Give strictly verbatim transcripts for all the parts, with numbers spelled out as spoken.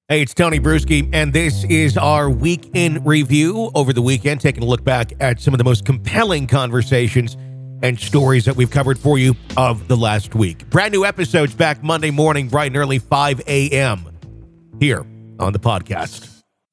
Hey, it's Tony Bruschi, and this is our week in review over the weekend, taking a look back at some of the most compelling conversations and stories that we've covered for you of the last week. Brand new episodes back Monday morning, bright and early, five a.m. here on the podcast.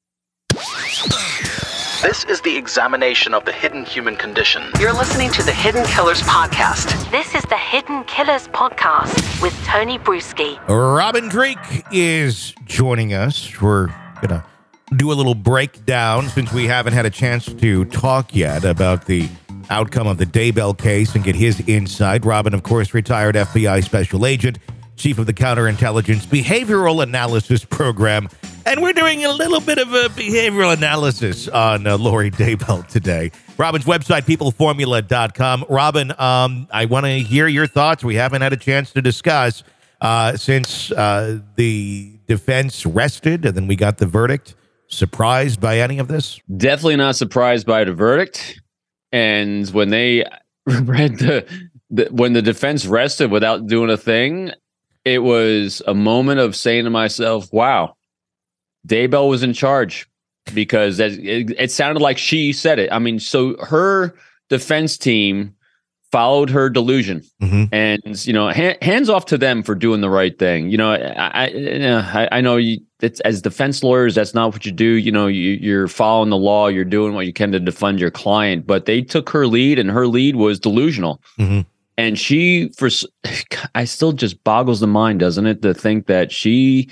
This is the examination of the hidden human condition. You're listening to the Hidden Killers Podcast. This is the Hidden Killers Podcast with Tony Bruschi. Robin Dreeke is joining us. We're going to do a little breakdown since we haven't had a chance to talk yet about the outcome of the Daybell case and get his insight. Robin, of course, retired F B I special agent, chief of the Counterintelligence Behavioral Analysis Program. And we're doing a little bit of a behavioral analysis on uh, Lori Daybell today. Robin's website, people formula dot com. Robin, um, I want to hear your thoughts. We haven't had a chance to discuss uh, since uh, the defense rested and then we got the verdict. Surprised by any of this? Definitely not surprised by the verdict. And when they read the, the when the defense rested without doing a thing, it was a moment of saying to myself, wow, Daybell was in charge, because it, it sounded like she said it. I mean, so her defense team followed her delusion, mm-hmm. and, you know, ha- hands off to them for doing the right thing. You know, I I, I know you, it's, as defense lawyers, that's not what you do. You know, you, you're following the law, you're doing what you can to defend your client, but they took her lead, and her lead was delusional. Mm-hmm. And she, for I still just boggles the mind, doesn't it, to think that she...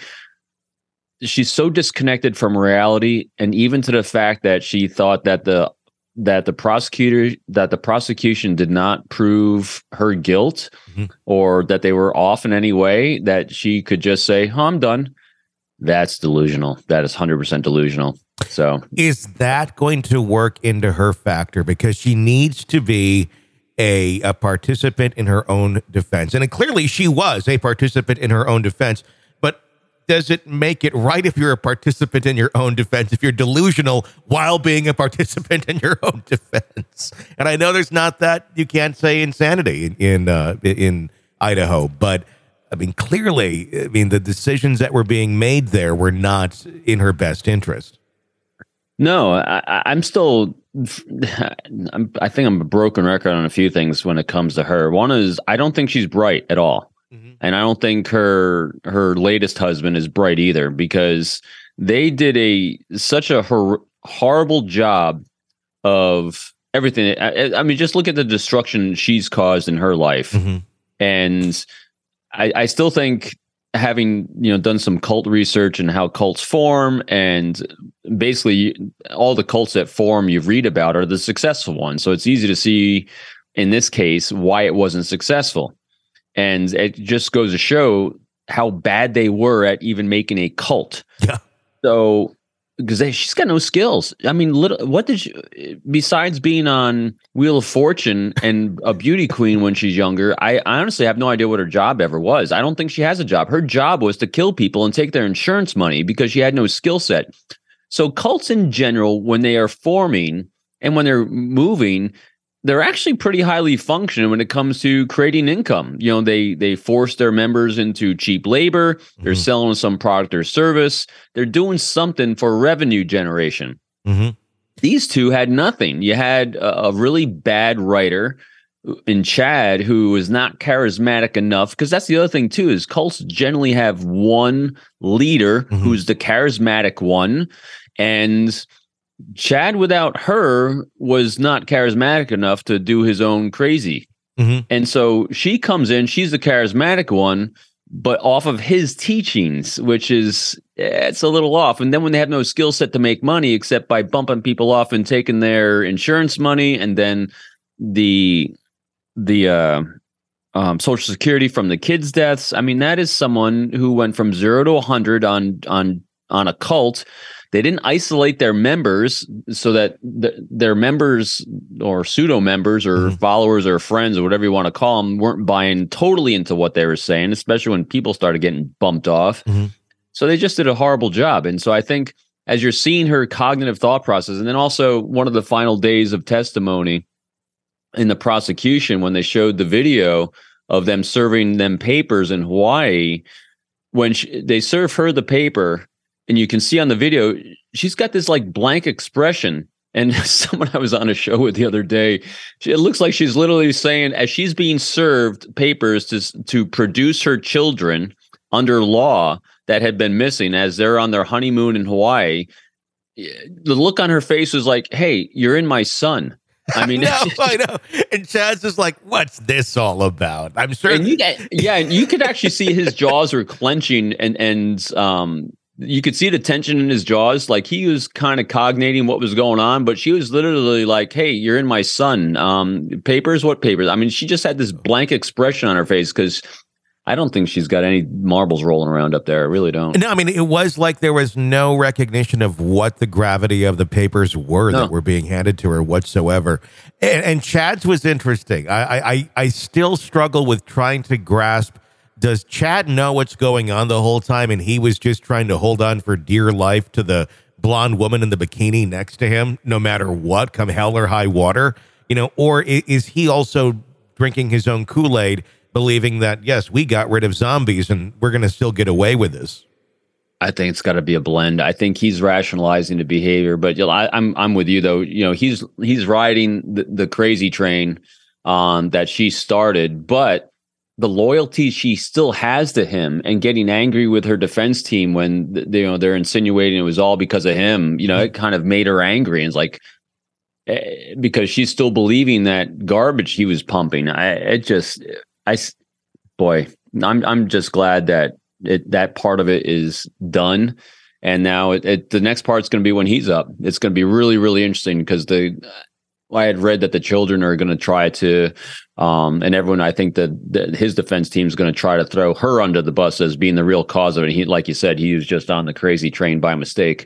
she's so disconnected from reality, and even to the fact that she thought that the that the prosecutor that the prosecution did not prove her guilt, mm-hmm. or that they were off in any way, that she could just say, oh, I'm done. That's delusional. That is one hundred percent delusional. So is that going to work into her factor? Because she needs to be a, a participant in her own defense. And clearly she was a participant in her own defense. Does it make it right if you're a participant in your own defense, if you're delusional while being a participant in your own defense? And I know there's not that, you can't say insanity in in, uh, in Idaho, but I mean, clearly, I mean, the decisions that were being made there were not in her best interest. No, I, I'm still, I'm, I think I'm a broken record on a few things when it comes to her. One is, I don't think she's bright at all. And I don't think her her latest husband is bright either, because they did a such a hor- horrible job of everything. I, I mean, just look at the destruction she's caused in her life. Mm-hmm. And I, I still think, having, you know, done some cult research and how cults form, and basically all the cults that form you read about are the successful ones. So it's easy to see in this case why it wasn't successful. And it just goes to show how bad they were at even making a cult. Yeah. So, because she's got no skills. I mean, little, what did she, besides being on Wheel of Fortune and a beauty queen when she's younger, I, I honestly have no idea what her job ever was. I don't think she has a job. Her job was to kill people and take their insurance money, because she had no skill set. So cults in general, when they are forming and when they're moving, they're actually pretty highly functioning when it comes to creating income. You know, they they force their members into cheap labor. They're mm-hmm. selling some product or service. They're doing something for revenue generation. Mm-hmm. These two had nothing. You had a, a really bad writer in Chad who was not charismatic enough, because that's the other thing too, is cults generally have one leader mm-hmm. who's the charismatic one, and Chad, without her, was not charismatic enough to do his own crazy. Mm-hmm. And so she comes in, she's the charismatic one, but off of his teachings, which is, it's a little off. And then when they have no skill set to make money except by bumping people off and taking their insurance money, and then the the uh, um, Social Security from the kids' deaths, I mean, that is someone who went from zero to one hundred on on on a cult. They didn't isolate their members so that th- their members or pseudo members or mm-hmm. followers or friends or whatever you want to call them weren't buying totally into what they were saying, especially when people started getting bumped off. Mm-hmm. So they just did a horrible job. And so I think as you're seeing her cognitive thought process, and then also one of the final days of testimony in the prosecution, when they showed the video of them serving them papers in Hawaii, when she, they serve her the paper, and you can see on the video, she's got this like blank expression. And someone I was on a show with the other day, she, it looks like she's literally saying, as she's being served papers to to produce her children under law that had been missing as they're on their honeymoon in Hawaii, the look on her face was like, "Hey, you're in my son." I mean, no, I know. And Chad's just like, "What's this all about?" I'm sure. And you, yeah, you could actually see his jaws were clenching, and and um. You could see the tension in his jaws. Like he was kind of cognating what was going on, but she was literally like, "Hey, you're in my son. Um, papers? What papers?" I mean, she just had this blank expression on her face because I don't think she's got any marbles rolling around up there. I really don't. No, I mean, it was like there was no recognition of what the gravity of the papers were no. that were being handed to her whatsoever. And, and Chad's was interesting. I, I, I still struggle with trying to grasp. Does Chad know what's going on the whole time, and he was just trying to hold on for dear life to the blonde woman in the bikini next to him, no matter what, come hell or high water? You know, or is he also drinking his own Kool-Aid, believing that, yes, we got rid of zombies and we're going to still get away with this? I think it's got to be a blend. I think he's rationalizing the behavior, but you know, I, I'm I'm with you though. You know, he's he's riding the, the crazy train um, that she started, but the loyalty she still has to him and getting angry with her defense team when they, you know, they're insinuating it was all because of him, you know, it kind of made her angry. And it's like, eh, because she's still believing that garbage he was pumping. I, it just, I, boy, I'm, I'm just glad that it, that part of it is done. And now it, it the next part's going to be when he's up. It's going to be really, really interesting because the, I had read that the children are going to try to, um, and everyone, I think that, that his defense team is going to try to throw her under the bus as being the real cause of it. He, like you said, he was just on the crazy train by mistake.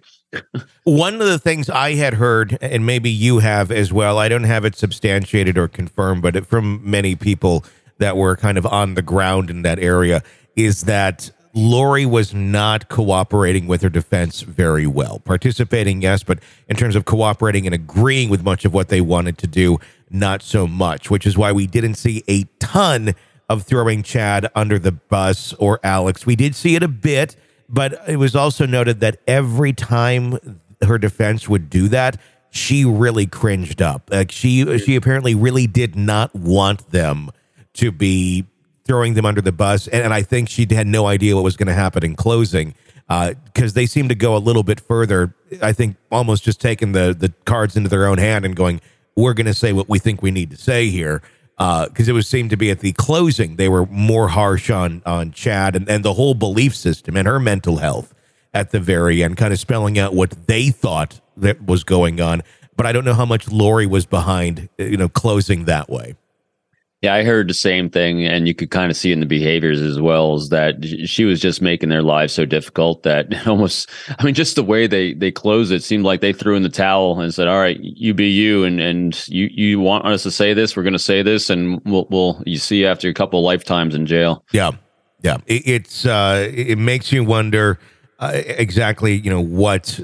One of the things I had heard, and maybe you have as well, I don't have it substantiated or confirmed, but it, from many people that were kind of on the ground in that area, is that Lori was not cooperating with her defense very well. Participating, yes, but in terms of cooperating and agreeing with much of what they wanted to do, not so much, which is why we didn't see a ton of throwing Chad under the bus or Alex. We did see it a bit, but it was also noted that every time her defense would do that, she really cringed up. Like she, she apparently really did not want them to be throwing them under the bus. And, and I think she had no idea what was going to happen in closing because uh, they seemed to go a little bit further. I think almost just taking the, the cards into their own hand and going, we're going to say what we think we need to say here. Because uh, it was seemed to be at the closing, they were more harsh on, on Chad and, and the whole belief system and her mental health at the very end, kind of spelling out what they thought that was going on. But I don't know how much Lori was behind, you know, closing that way. Yeah, I heard the same thing, and you could kind of see in the behaviors as well, is that she was just making their lives so difficult that almost, I mean, just the way they they closed it seemed like they threw in the towel and said, all right, you be you, and and you you want us to say this, we're going to say this, and we'll, we'll you see you after a couple of lifetimes in jail. Yeah, yeah. It, it's, uh, it makes you wonder uh, exactly, you know, what,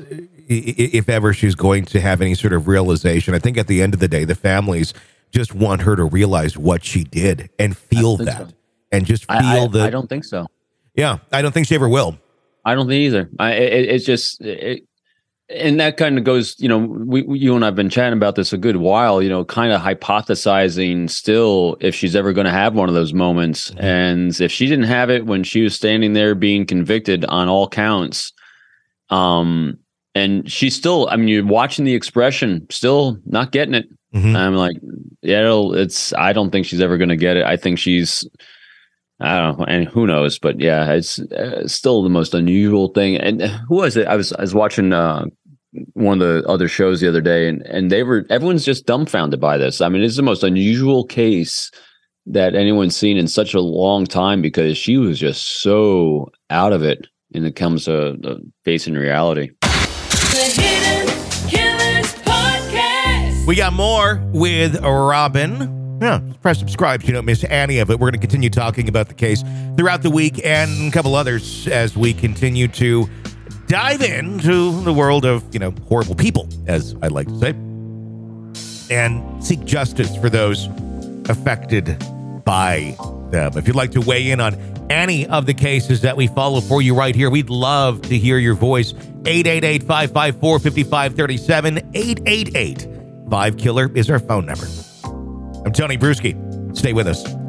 if ever she's going to have any sort of realization. I think at the end of the day, the families just want her to realize what she did and feel that so. and just feel I, I, that. I don't think so. Yeah, I don't think she ever will. I don't think either. I, it, it's just, it, and that kind of goes, you know, we, you and I've been chatting about this a good while, you know, kind of hypothesizing still if she's ever going to have one of those moments. Mm-hmm. And if she didn't have it when she was standing there being convicted on all counts, um, and she's still, I mean, you're watching the expression, still not getting it. Mm-hmm. I'm like, yeah, it'll, it's, I don't think she's ever going to get it. I think she's, I don't know, and who knows, but yeah, it's uh, still the most unusual thing. And who was it? I was, I was watching uh, one of the other shows the other day, and, and they were, everyone's just dumbfounded by this. I mean, it's the most unusual case that anyone's seen in such a long time because she was just so out of it when it comes to uh, facing reality. We got more with Robin. Yeah, press subscribe so you don't miss any of it. We're going to continue talking about the case throughout the week and a couple others as we continue to dive into the world of, you know, horrible people, as I like to say, and seek justice for those affected by them. If you'd like to weigh in on any of the cases that we follow for you right here, we'd love to hear your voice. eight eight eight, five five four, five five three seven. eight eight eight, five killer is our phone number. I'm Tony Bruschi. Stay with us.